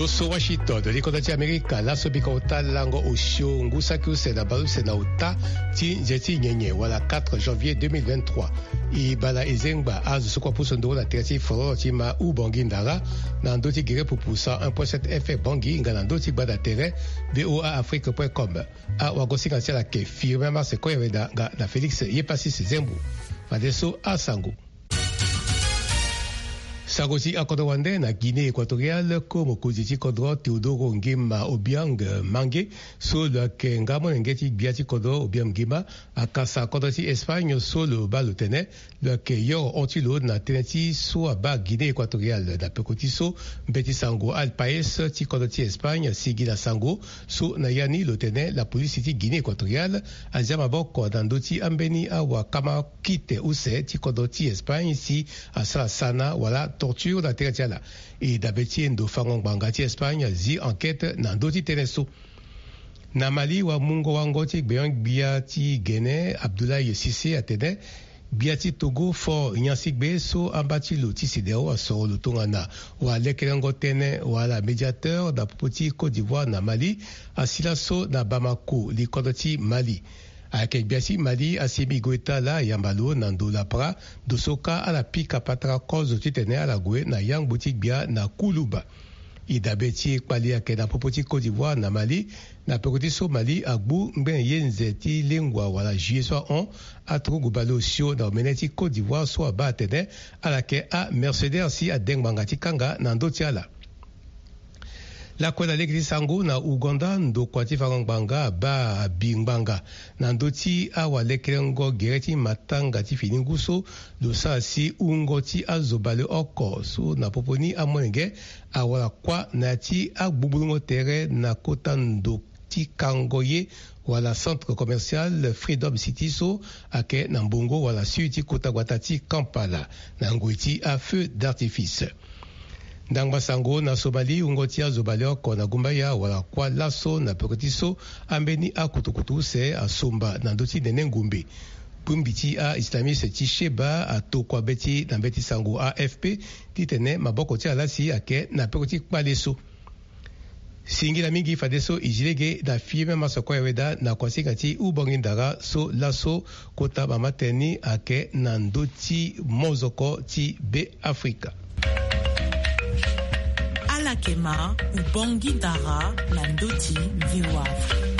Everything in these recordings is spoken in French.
Doso Washington, Likonati Amerika, la sobika ota lango osho, ngusaki usena balu sena ota, ti jeti nyenye, wala 4 janvier 2023. Ibala ezengba azu sokwa pusondo la terati foro ti ma u bangi ndara, nandoti gire pupusa 1.7 FM bangi, nga nandoti bada tere, voaafrique.com. A wagosi kansia la ke, firme ma se koye weda, na Félix Yepasi Zembu. Fadeso a Sango. Sagosi akodowande na Guinée équatoriale comme koziti kodro Teodoro Ngema Obiang Mange so le kengamo ngeti biati kodro Obiang Ngema akasa kodoti Espagne so le balotene le ke yo ontilo na teneti so aba Guinée équatoriale na pekoti so mbeti sango al paes ti kodoti Espagne sigila sango so na yani lotene la police ti Guinée équatoriale azama boko dandoti ambeni awa kama kite use ti kodoti Espagne si asala sana wala torture da teretiala et d'abeti ndo fangon bangati Espagne zi enquête nandoti teneso na Mali wa mungo wangoti beyon biati Guinée Abdoulaye Cissé atene biati Togo fo nyansikbe so ambati lo tisideo aso lo tongana wa lekelengo tene wala médiateur da popoti Côte d'Ivoire na Mali asila so na Bamako li kodoti Mali avec biasi Mali asimi goeta la yambalo nando la pra dosoka ala pika patra cause titene ala gwe na yang boutique bia na Kuluba idabeti kwali ake na popoti Côte d'Ivoire na Mali na pekoti so Mali agbu mben yenze ti lengwa wala juillet so on atrugu balo sio na meneti Côte d'Ivoire so ba tene ala ke a Mercedes si a dengbangati kanga nando tiala. La kwela legri sango na Uganda ndo kwati farangbanga ba bingbanga na ndoti awa lekelengo gereti matanga ti fininguso do sa si ungoti azobale oko so na poponi amwenge awala kwa na ti agbubulungo tere na kota ndo ti kangoye wala centre commercial Freedom City so ake na mbongo wala suiti kota guatati Kampala na ngwiti a feu d'artifice. Ndangba sango na Somali ungotia zobaleo kona gumbaya wala kwa laso na pekotiso ambeni a kutukutu se a somba na ndoti nene ngumbi. Pumbiti a islamiste ti sheba a tokwa beti na beti sango AFP titene maboko ti alasi ake na pekoti kpaleso. Singila mingi fadeso ijilege na fieme masoko weda na kwasika ti ubongindara so laso kota mamateni ake na ndoti mozoko ti be Afrika. Alakema Ubangi Dara na ndoti VOA.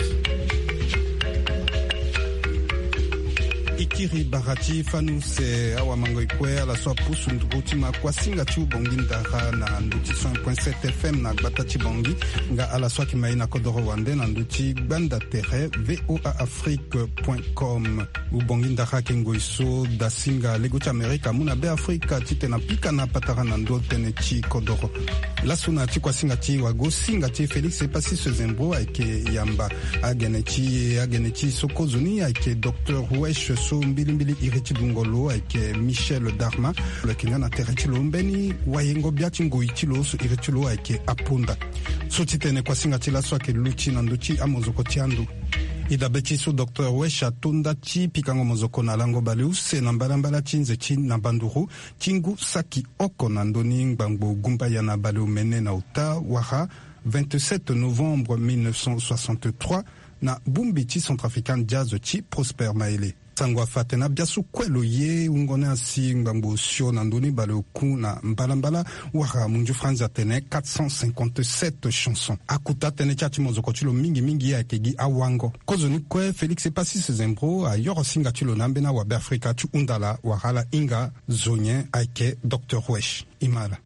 Ikiri Barati Fanu se awa mango ikwe ala so pusu nduguti ma kwa singa tu bongi ndara na nduti 100.7 FM na batati bongi nga ala so kimai na kodoro wande na nduti banda tere voaafrique.com ubongi ndara kengo iso da singa leguti Amerika muna be Afrika tite na pika na patara na ndote ne chi kodoro la suna ti kwa singa ti wago singa ti Félix Yepasi Zembu aike yamba agene chi sokozuni aike Dr. Wesh so mbilimbili ireti bungolo avec Michel Darma le kingana tereti lombeni wayengo biati ngoitilo so iretilo avec apunda so titene kwa singatila so ke luchi nanduchi amozoko tiandu idabeti so Dr. Wesha tunda ti pikango mozoko na lango baleuse na mbalambala chinze chi na banduru tingu saki oko na ndoni ngbango gumba ya na baleu mene na uta waha 27 novembre 1963 na bumbiti centrafricain jazz chi Prosper Maele sangwa fatena biasu kwelo ye ungone asi ngambo sio na ndoni bale ku na mbalambala wara munju franza tene 457 chansons akuta tene chati mozoko chilo mingi ya kegi awango kozoni kwe Félix Yepasi Zembu a yoro singa chilo nambena wa Afrika tu undala wahala inga zonye aike Dr. Wesh imala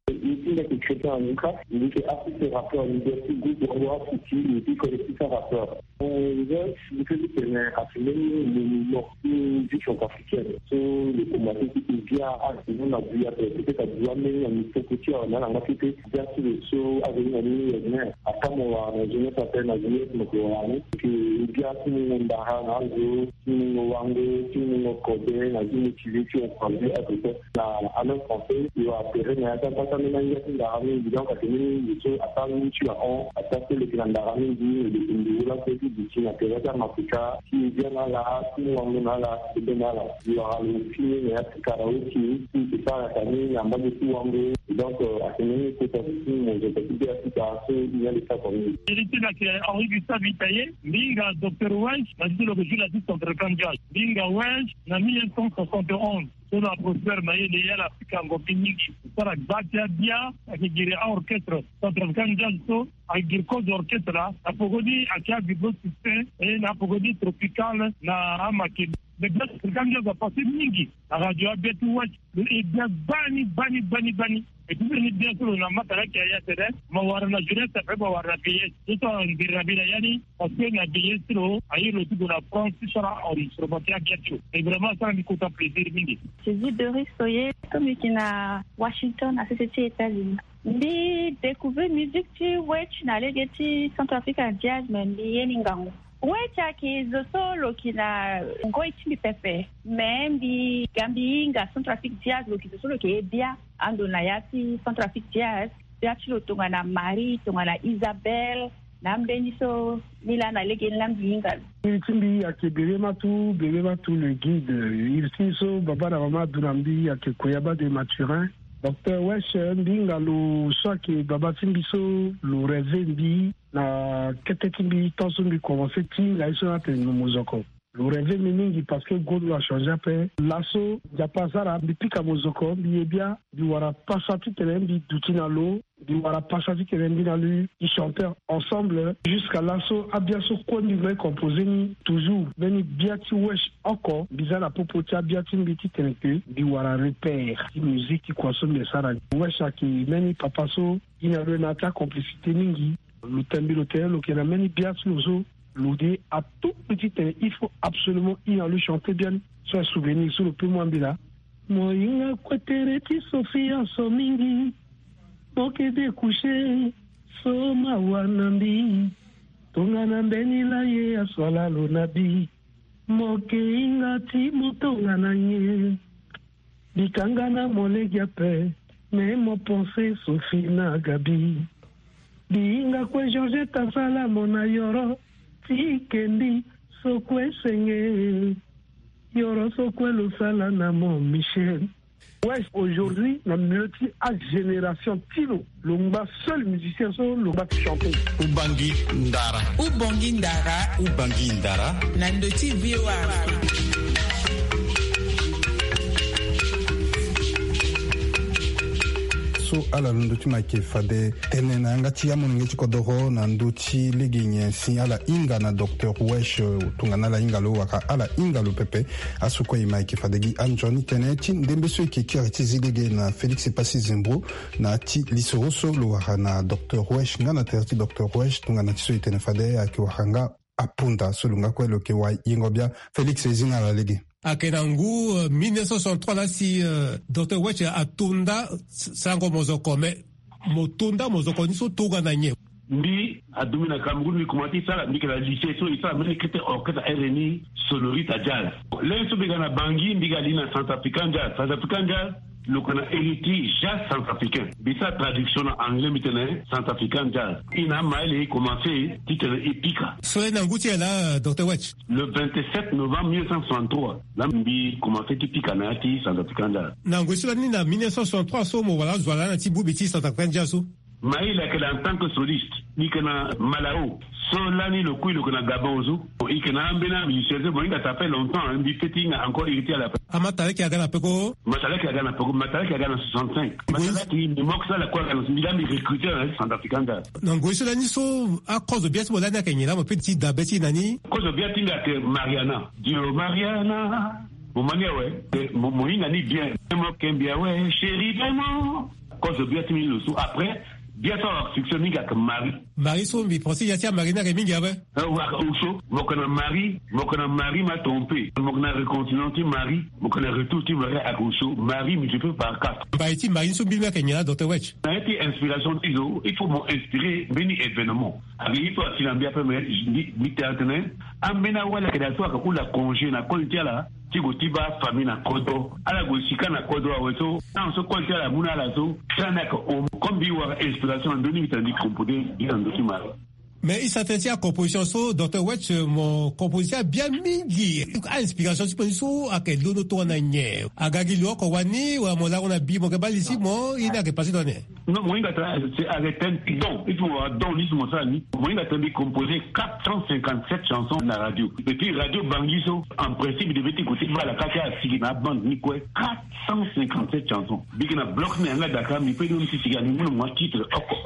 il était assisté rapport à l'université de Roi City, et puis collectif un rapport. Je fais que affirmer le vision africaine. Le combattant qui vient à ce moment là, il y a peut-être à dire mais on peut couper on a la capacité bien sûr le saut à venir à quand on je ne s'appelle à venir me couraner que bien sûr on va à l'eau on va on coder à une utilisation on prend à tout ça à notre français il va appeler mais à pas ça mais il donc à tenir le saut à part tu as on attaquer le grand d'arami dit le là c'est du Chine, que les Africains, qui viennent là, qui vont là, qui viennent là, il y aura le film, il y a des karaoké, qui se parlent à la famille, il y a un peu de tout en deux. Donc, à ce moment-là, c'est un peu de l'application, il y a des cas comme ça. Il était là que Henri Gustave Itaye, Binga, Dr. Welch, a dit le régime la contre Kandial. Binga Welch, en 1971. Sur la professeur Maïle et l'Afrique en Gopiniki, sur la Batia Dia, avec le orchestre, contre Kandial, avec le code d'orchestre là, la Pogodi, à qui a du beau système, et la Pogodi tropicale, la Amaki. Le Kandial va passer Nigi, la radio a bien tout, et bien bani. Et puis, il bien sûr, on a matériel qui a été fait, mais on a la jeunesse, ça fait qu'on va payer. C'est ça, on dit Rabbi parce qu'on a payé sur ailleurs le tout de la France, tout ça, on dit sur le matériel bientôt. Et vraiment, ça, on dit qu'on a plaisir. Je dis Doris Soye, comme il est à Washington, à société États-Unis. J'ai découvert la musique de Wetch, dans les Centrafrican Jazz, mais Yeningango. Wetch qui est solo qui n'a pas été pepe, même di Gambie, Centrafric Jazz, qui est solo qui est bien, Andonayati, Centrafric Jazz, Biachilo Tongana Marie, Tongana Isabelle, Nambeniso, Milan Alegen Lambingal. Il timbi à Kebelematu, Belematu le guide, il tiso, Baba Mama Dunambi, à Koyaba de Maturin. Dr. Wesh Mbinga lo swaki Baba Timbiso lo revendi na kete timbi tonso mi commencé ti la iso ate no mozoko. Le rêve mingi parce que God a changé après l'asso japasara bipika mozoko biebia biwara pasati telembi dutinalo biwara pasati telembi nalu ils chantaient ensemble jusqu'à l'asso abiaso kondi vrai composé ni toujours beni biati wesh encore bizarre popotia biati mbiti teneke biwara repère die musique qui consomme de sara wesh aki meni papaso ina renata complicité mingi le tembi l'hôtel le kena meni biati lozo l'oudier à tout petit, il faut absolument y aller chanter bien, soit souvenir sur le plus moins bien. Moïna Kwetereti Sophia Somingi, Moke de coucher, Soma Wanambi, Tongana Benila ye aswala lonabi, Moke ingati mutongana ye, Bikangana molegiape, mais mon pensée Sophie na Gabi, Binga kwe Georgette Asala mona yoro, Kendi sokwe senge yoro sokwe lo sala na mon Michel. Ouais, aujourd'hui, la mélodie à génération Tilo, l'omba seul musicien sur l'omba chanter. Ubangi Ndara. Ubangi Ndara. Nandoti VOA. So ala nduti make fade tenena ngati ya monengeti kodoro na nduti liginye si ala inga na Dr. Wesh tungana la inga lo waka ala inga lo pepe asuko imake fadegi anjoni teneti ndembeso ikikiriti zilege na Felix Pasi Zembro na ti lisoroso lo waka na Dr. Wesh ngana terti Dr. Wesh tungana tiso itene fade akiwahanga apunda solunga kwelo ke wa ingobia Felix ezina la lege à Kenangu, 1963, là, si Dr. Wesh a tunda sango mozoko, mais motunda mozoko niso tuga na nye. Ndi adumina Cameroun ni kumati sala ndi kala lycée so isa mene kete orchestre RNI sonorite jazz. Lenso bigana bangi ndiga lina Centrafrican Jazz. Le qu'on a hérité jazz centrafricain. Bisa traduction en anglais maintenant Centrafrican Jazz. Il a mal commencé titre Epika. Soyez n'angouti là Dr. Wesh. Le 27 novembre 1963, là mbi commencé Epika na ti Centrafrican Jazz. N'angouti là ni na 1963 so mo wala zwala na ti bubiti Centrafrican Jazz. Maïla que en tant que soliste, ni que na Malao, solani le coup le que na Gabozo, et que na ambena musicien, bon il a tapé longtemps, un bifetting encore irrité à la. Amatale qui a gagné peko. Matala qui a gagné peko, Matala qui a gagné 65. Matala qui me moque ça la quoi dans ce milieu recruté dans Centrafricain. N'angouti là ni so à cause de bien ce modèle na Kenya là, mon petit dabeti nani. Cause de bien tinga que Mariana. Dio Mariana. Mon mania ouais, mon nani bien. Moi Kembia ouais, chérie vraiment. Cause de bien tinga le sou après. Bien sûr, succès minga comme Marie so mi pensé ya tia Marina Reminga ba. Mokona Marie m'a trompé. Mokona recontinenti Marie, mokona retour ti Marie à Rousseau. Marie multiplié par 4. Ba iti Marie so bilna Kenya Dr. Wesh. Ça a été inspiration tizo, il faut m'inspirer béni événement. Il faut silambia peu mais ni théâtre. Amena wala kada so ka kula congé na kontia la. Tigo tiba famille na kodo ala go sika na kodo aweso na so kontia la muna la so sana ko kombi wa inspiration ndoni mitandi composer ndo kimara Mais il s'intéresse à la composition, so, Dr. Wetch, mon composition bien mingi. A inspiration, si vous avez à quel l'eau tourne à nye. À Gagilo, Kowani, ou à mon là, on a bi, mon gabal ici, moi, il n'a que passé dans les. Non, moi, c'est arrêté un don. Il faut don, l'isme, ça, moi, il a composé 457 chansons dans la radio. Et puis, Radio Bangiso, en principe, il devait écouter, voilà, quand il y a Sigina Band, ni quoi, 457 chansons. Big na bloc, mais en Dakar, mais peut nous si Sigani, moi, titre,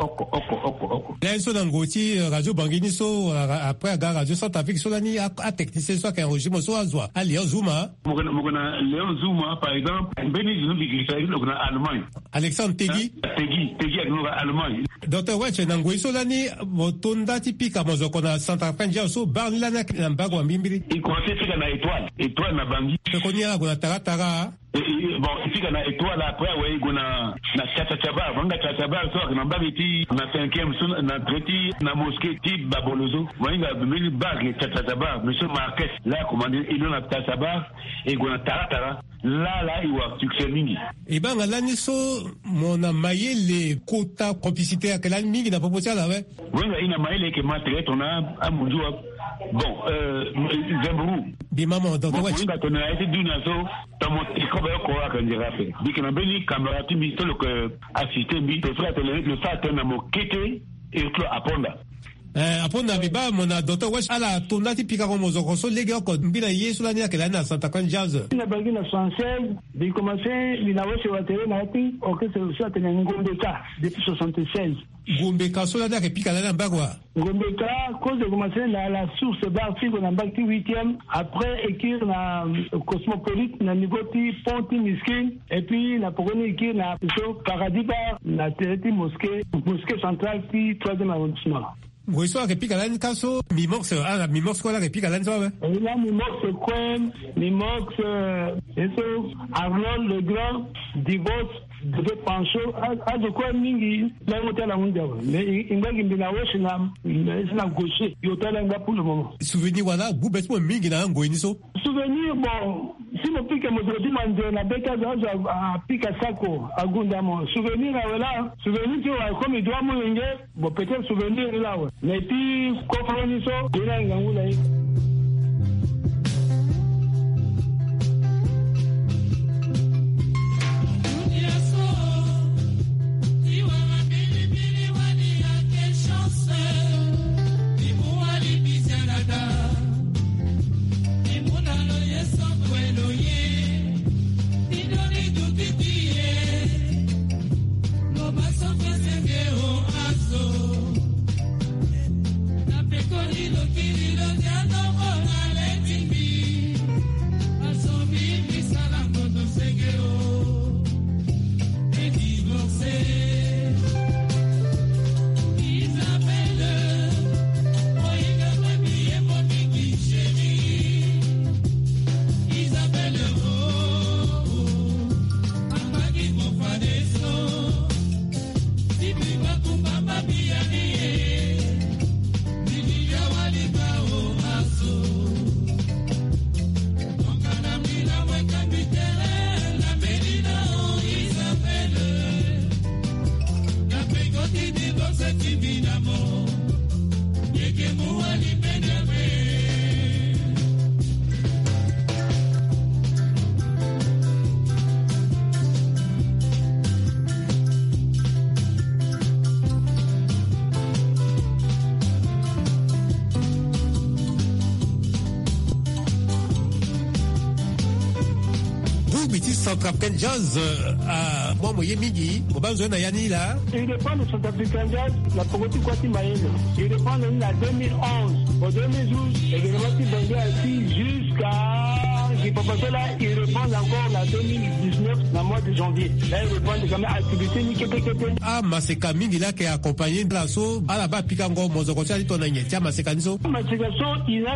oko. Là, ils sont dans Gauthier, Radio Banguiniso, après, à Radio Centrafrique, Solani, à technicien, soit qu'un régime, soit à Zoua. À Léon Zouma. Léon Zouma, par exemple, Béni, nous, Allemagne. Alexandre Tegui. Tegui, Allemagne. Dr. Wetch, Nangoi Solani, Motonda, typique, à Mozokona, Centrafrique, Jasso, Barnilana, Nambago, Mimbiri. Il commençait à faire une étoile, na Bangui. Je connais la Tara. Bon, ici, il y a une étoile après, oui, il y a Tchatchabar. Vanga Tchatchabar, soit que Nambabiti, na 5e, na traité, na mosquée, type Babolozo. Il y a une bague, Tchatchabar, monsieur Marquez, là, commandé, il y a Tchatchabar, et il y a Tara. Là, il y a succès mini. Et ben, là, mon a maillé les quotas complicité à quel mini n'a pas posé à la main. Oui, il y a maillé les matériels, on a à Moudjoua. Bon, Zembrou. Maman, Dr. Wetch. Oui, on a été d'une asso, dans mon école, qu'on dira fait. Dit que Nambeli, caméra, tu m'y assisté, le frère, tu m'as quitté, et tu as Aponda. Aponda, biba, mon a Dr. Wetch, à la tournée, Picaro Mozokoso, les gars, quand Mbina Yé, sur l'année, qu'elle a Santa Cruz Jazz. Il a bagé la 76, il commençait, il a reçu la télé, il a été, ok, c'est aussi, il a un Ngombeka, depuis 76. Ngombeka, sur l'année, puis qu'elle a un bagua. Ngombeka, cause de commencer, la source, barfi, on a bagé 8e, après, écrire la cosmopolite, na nigoti, ponti, miskin, et puis, la pour écrire, la paradis bar, la télé, mosquée centrale, puis 3e arrondissement. Oui, soit réplique à l'année, casso, Mimox, la Mimox, quoi, la réplique à l'année, ça, ouais. Et là, Mimox, Cohen, Mimox, Arnold, le Grand, Divorce, de Pancho, à de quoi, Mingi, là, on est à la mondiale. Mais il m'a dit, il a gaucher, il est là pour le moment. Souvenir, voilà, vous baissez moi, Mingi, là, Ngoiniso. Souvenir, bon, si mon pique, mon demande, on a béca à pique à Sako, à Gundamo. Souvenir, là, souvenir, tu vois, comme il doit mourir, bon, peut-être souvenir, là, ouais. Mais puis, Kofroniso, il a un gangou, là. Centrafrican Jazz à moi moyen midi, au bas de Nayani là. Il dépend de Centrafrican Jazz, la Pogoti Kwati Mayele. Il dépend de la 2011, au 2012, et de la ainsi jusqu'à là, il répond encore la 2019, la mois de janvier. Là, il répond de la activité ni kété. Ah, Maseka Mingi là qui est accompagné de l'assaut, à la bas Picango, Mozoko, tu ton agnès, tiens, Maseka Niso. Maseka So, il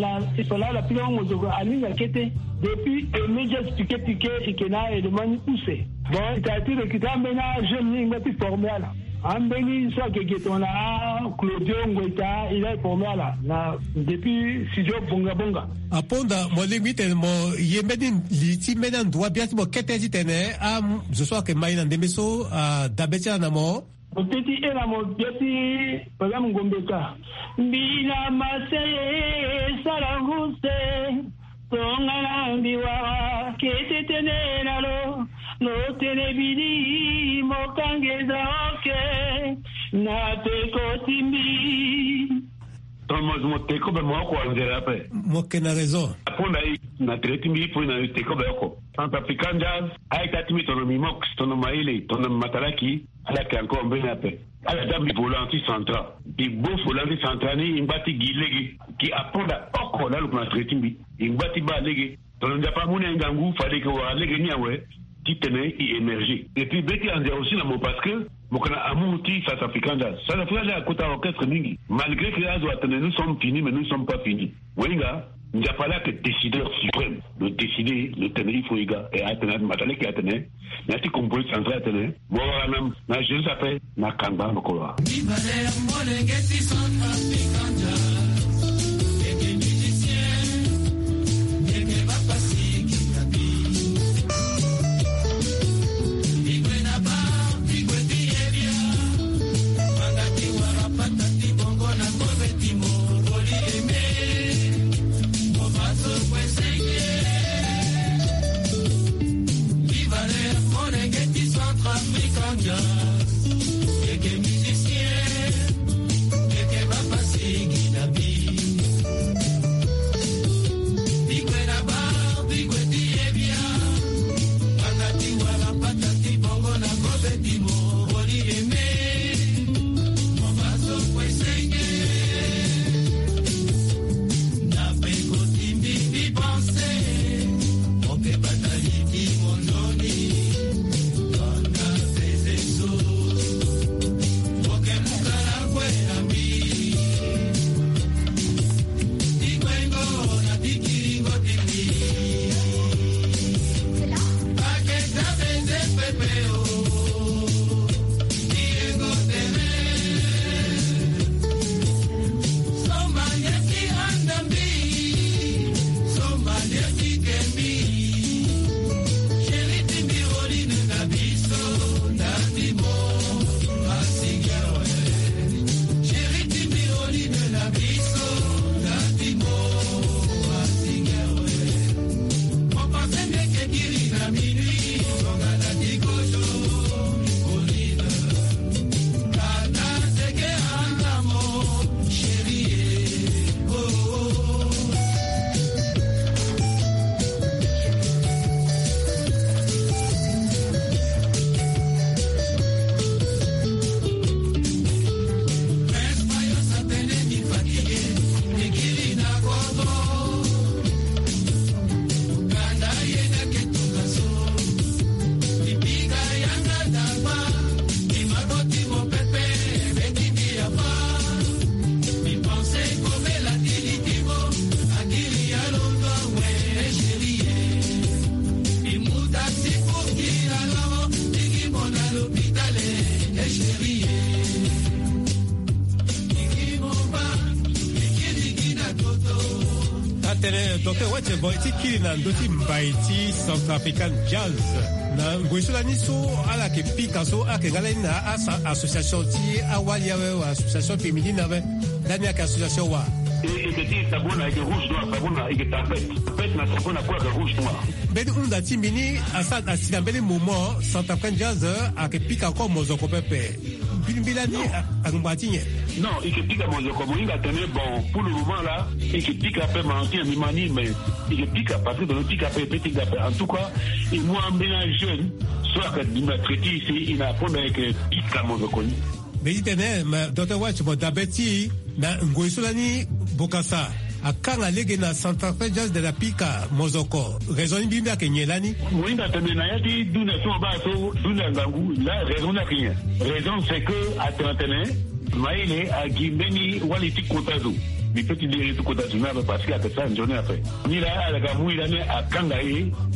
a la Picango, Mozoko, à l'île kété. Depuis, il m'a expliqué et qu'il a demandé poussé. Bon, il a été recruté, maintenant, je m'y suis formé là. Ambeni ça que on a Claudio Ngoita il est formé là depuis studio bonga aponda mo limite mo yemedin liti medan doit bien mo ketezi tene am je sois que maina ndemeso dabetia na mo Oteti era moteti pagam ngombeka. Mbina maseye saranguse. Tongana mbiwa kete tenenalo. No tenebidi mokangeza oke. Na teko timbi. Mo teko be mo ko anzera pe. Mo kena raison. Apona na treti mi po na teko be ko. Centrafrican Jazz ay katimi tono mi mox tono maile tono mataraki ala ke encore mbena pe. Ala dam di volanti central. Di beau volanti central ni imbati gilegi ki aponda oko la lu na treti mi. Imbati ba legi tono ndapa muna ngangu fale ko legi nyawe qui tenait y émerger. Et puis Betty Anzia aussi là parce que Mokana Amouti Centrafrican Jazz. Centrafrican Jazz côté orchestre mingi. Malgré que là nous sommes finis mais nous ne sommes pas finis. Wenga il n'y a pas là que décideur suprême. Le décider, le tenir Fouiga et Atene, Matale qui Atene, Nati Composé Central Atene, Moranam, na je s'appelle Nakamba Mokola. Dr. Wache boiti kili na ndoti mbaiti Centrafrican Jazz na ngwisula niso ala ke pika so ake ngale na association ti awali ya association féminine ave dani aka association wa et petit sabona et rouge noir sabona et tapette na sabona quoi que rouge noir bedi unda timbini asa asina bedi moment Centrafrican Jazz ake pika ko mozoko pepe bilani akumbatinye. Non, il pique à mon comme il a tenu bon pour le moment là, il pique à peu mentir mimani mais il pique à partir de le pique à peu petit à en tout cas, et moi en ménage jeune, soit que il m'a traité ici, il a fondé avec pique à mon reconnu. Mais il tenait Dr. Watch bon d'abeti na ngoisolani bokasa akanga lege na Centrafrican Jazz de la pika mozoko raison bimba kenyelani oui d'attendre na yati duna so ba so duna ngangu la raison na rien raison c'est que à trentaine maile a gimbeni waliti kotazo mi petit dire tout kotazo na parce que à ça une journée après ni là la gamu il a akanga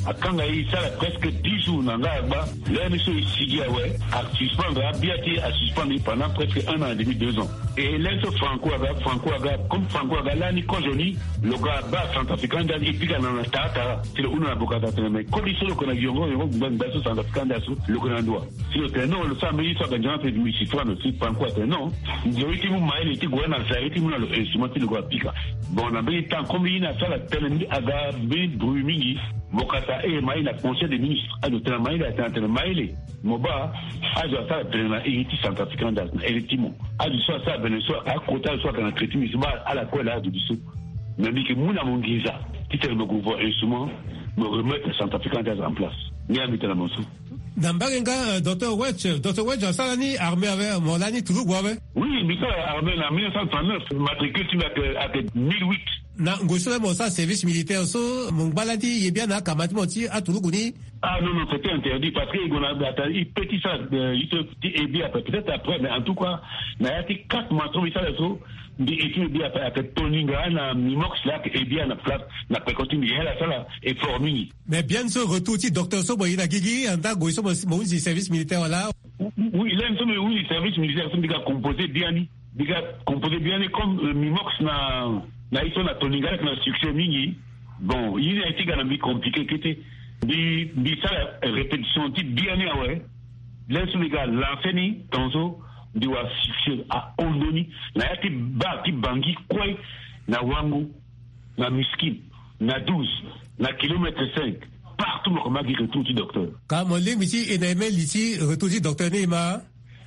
à Kangaï, ça a presque 10 jours, là, l'émission ici, à suspendre, à suspendre pendant presque 1 an et demi, 2 ans. Et l'émission Franco Aga, comme Franco Aga, là, ni Kojoni, le gars, bas, centrafricain, et puis, dans la Tata, c'est le Ouna Bokata, mais quand ils sont le Konagiongo, ils vont baisser centrafricain, le Konandoa. Si le terrain, le famille, ça va déjà faire du Michifran aussi, Franco Aga, non. Ils ont été maïs, ils ont été dans ça, ils ont été instrument, ils ont été bon, on a bien temps, comme il y a ça, la télé, Aga, bien, Brumini, Bokata, et maïs, la conseil des ministres, à l'hôtel maïs, la télé, maïs, Moba, à ça, la télé, hériti centrafricain, héritiquement. À du soir, ça, Venezuela, à côté, soit qu'on a traité, mais à la quoi, là, du dessous. Mais dit que Mouna Mongiza, qui est le gouvernement instrument, me remettre Centrafricain en place. Ni à mettre la monceau. Dans Barenga, Dr. Wedge, ça l'année armé avec Molani, toujours Guave? Oui, mais ça, armé en 1939, matricule avec 1008. Na ngosole mo ça service militaire so mon baladi yebia na kamati moti a Toulouni. Ah non, c'était interdit parce que il petit ça il te bien peut-être après, mais en tout cas na yati 4 mois trop ça so di étude bien avec Toninga na Mimox là et bien na place na continue là ça là et formé. Mais bien sûr retour ti docteur so boy na gigi en tant goiso mo service militaire là. Oui, là nous sommes oui service militaire sont déjà composé bien comme Mimox na ils sont na Toninga avec un succès mini. Bon, il a été quand même compliqué qui était di ça répétition type bien ouais. Là sur les gars l'enseigne tonzo di wa succès à Ondoni na yati ba ti bangi quoi na Wangu na Miskin na 12 na kilomètre 5 partout le comment dire retour du docteur. Quand mon ligne ici et na ici retour du docteur Nima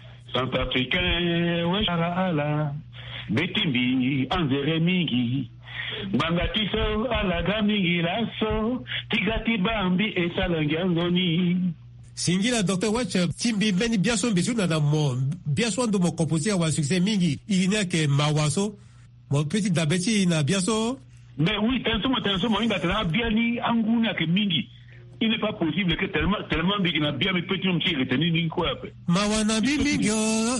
Centrafricain ouais ala Betimbi, Anzere Mingi, Bangatiso, Alaga Mingi, Lasso, Tigati Bambi et Salangangoni. Singila Dr. Watch, Timbi Beni Biason Bisuna dans mon Biason de mon composé à succès Mingi, il n'y a que Mawaso, mon petit Dabeti n'a Biaso. Mais oui, tension, il a bien ni Anguna que Mingi. Il n'est pas possible que tellement big n'a bien mes petits hommes qui retenus ni quoi. Mawa bimigyo,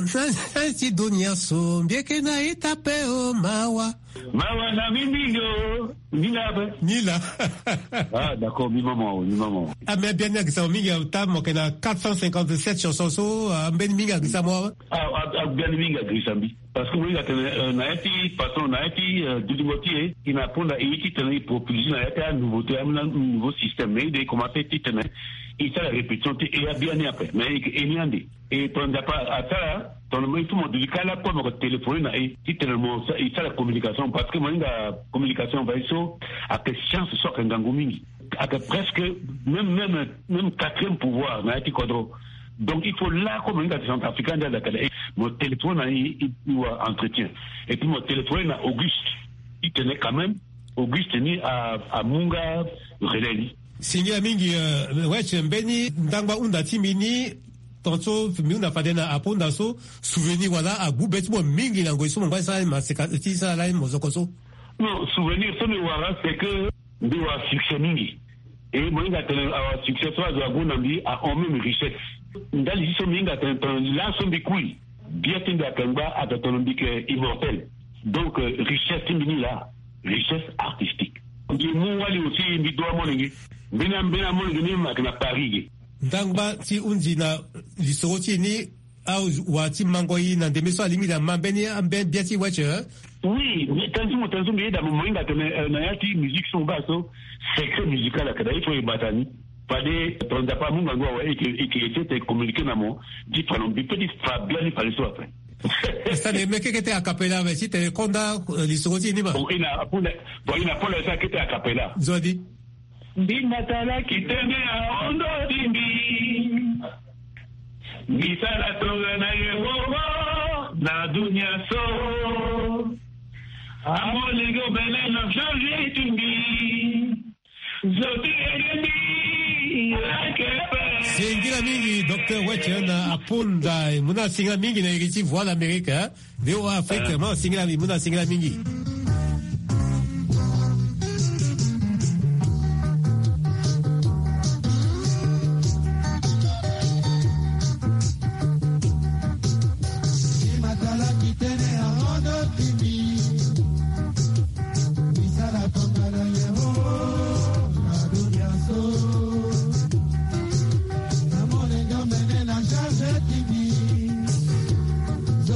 si dunia so, bien que na etape o mawa. Mawa na bimigyo, ni là. Ah, d'accord, mi maman. Ah, mais bien que ça mingi ta mo que na 457 chansons so, ben mingi que ça moi. Ah, bien mingi que ça mi. Parce que oui, na été patron na été du motier, il n'a pas été tenu proposition na été un nouveau système mais il commencé titane. Il ça la répétition et a bien après mais il y a des et ton pas à ça ton moi tout monde du cas là pour me téléphoner na et tellement ça il ça la communication parce que moi la communication va eso à que chance soit qu'un gangomingi à que presque même quatrième pouvoir na été quadro. Donc il faut là comme une centrafricaine dans la cadre. Mon téléphone il entretien. Et puis mon téléphone à Auguste. Il tenait quand même Auguste ni à Munga Releli. Singia mingi ouais mbeni ndangba unda timini tonso miuna fadena aponda so souvenir wala a bubet mo mingi na ngoiso ngwa sa masekati sa la mozokoso. Non, souvenir ça me wala c'est que de wa succès mingi. Et moi ngata à succès soit za gonambi à en même richesse. Ndali jiso minga tantan l'ensemble des couilles bien tinda kamba à tolombike immortel. Donc richesse timini là, richesse artistique. Ndi mu wali aussi ndi do moningi. Bena moningi ni makna Paris. Ndangba ti unji na lisoti ni au wati mangoyi na demeso alimi da mambeni amben biati wache. Oui, mais tension mais da moninga na yati musique son basso, secret musical à kada il faut batani. Fallait prendre pas mon gangwa et qui était communiqué na mo dit pardon petit Fabien il fallait ça après. Ça les mecs qui étaient à Capella mais si t'es conda l'histoire ni ba. Bon il a pour ça qui était à Capella. Zodi. Binatala qui tenait à Ondo Dimbi. Misala tonga na Yehova na dunia so. Amoligo bele na Georges Tumbi. Zodi Edembi. Singira mingi Dr. Weche na apunda muna singira mingi na iriti voix l'Amérique Veo Afrique ma singira muna singira mingi Misala tonga na Yehova na dunia so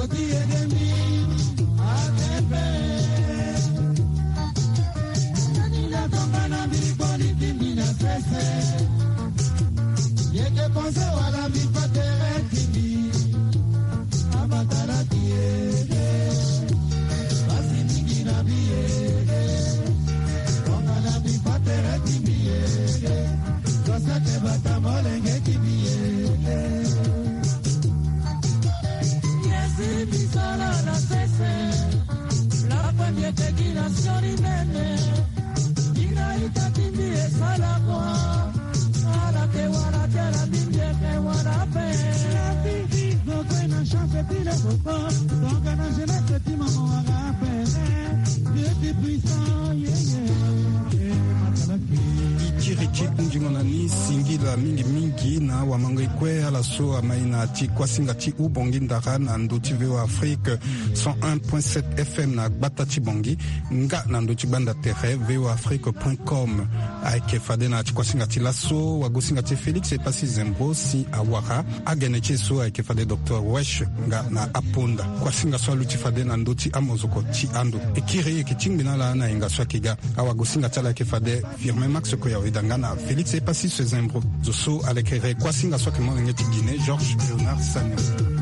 Singila mingi na wamangekwe ala so amaina ti kwasinga ti ubongi ndara na ndoti veo Afrique 101.7 FM na gbata ti bongi nga na ndoti banda terre veoafrique.com aike fade na ti kwasinga ti laso wagosinga ti Félix e pasi Zembro si awara agene ti so aike fade Dr. Wesh nga na aponda kwasinga so aluti fade na ndoti amozoko ti ando ekiri ekitingina la na inga so kiga awagosinga ti ala aike fade firme Max ko ya idanga na Félix e pasi Zembro zoso alekere kwasinga so kemo ngeti Guinée Georges Léonard Samuel.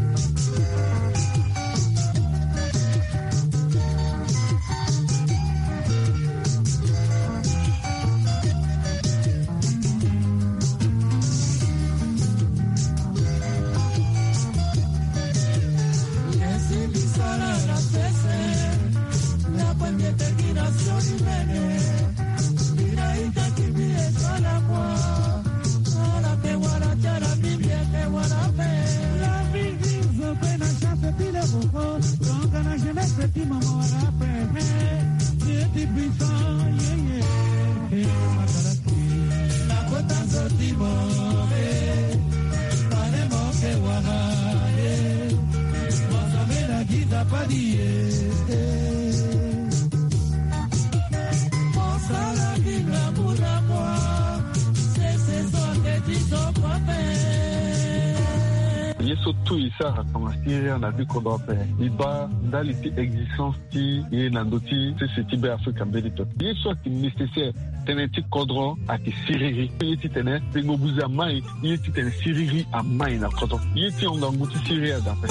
Surtout isa hakamasiria na biko dope iba ndali ti existence ti ye nandoti se ti be Afrika mbedito ye so ki nécessaire tene ti kodron ati siriri ye ti tene pengo buza mai ye ti tene siriri a mai na kodron ye ti on nguti siriri adape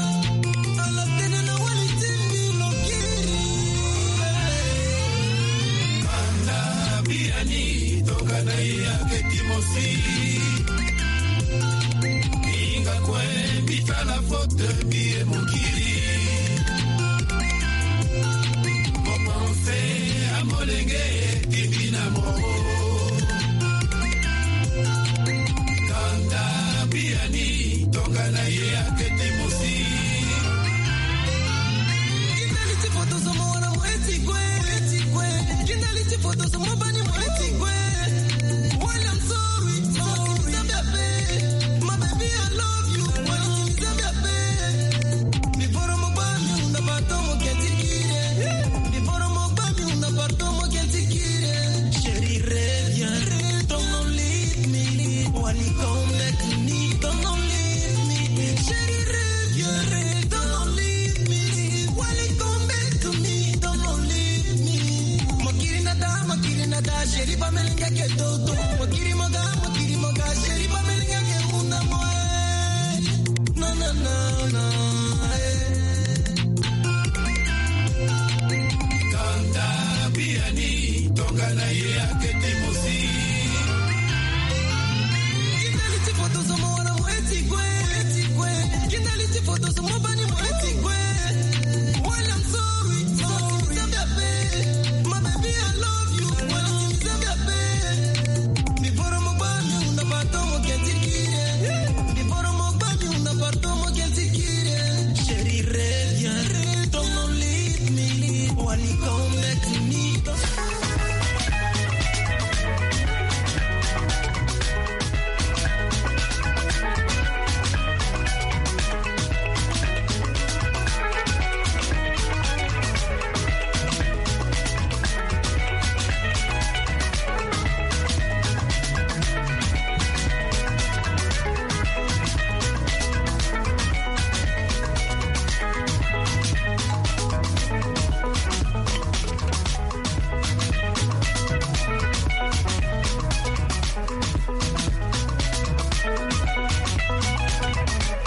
biani tokana ya ketimosi Bita la faute, bien mon kiri. Pour penser à Molengue, divina moro. Kanda biani, tongana ye aketi mosi. Kinaliti foto zo mwana mweti kwe. Kinaliti foto zo mbani mweti kwe. Well, I'm sorry. My baby, I love you. Sheriba melinga ke toto, makiri moga, sheriba melinga ke munda moe. No. Kanda biani, tongana ye akete mosi. Kinaliti foto zo mwana mweti kwe. Kinaliti foto zo mbani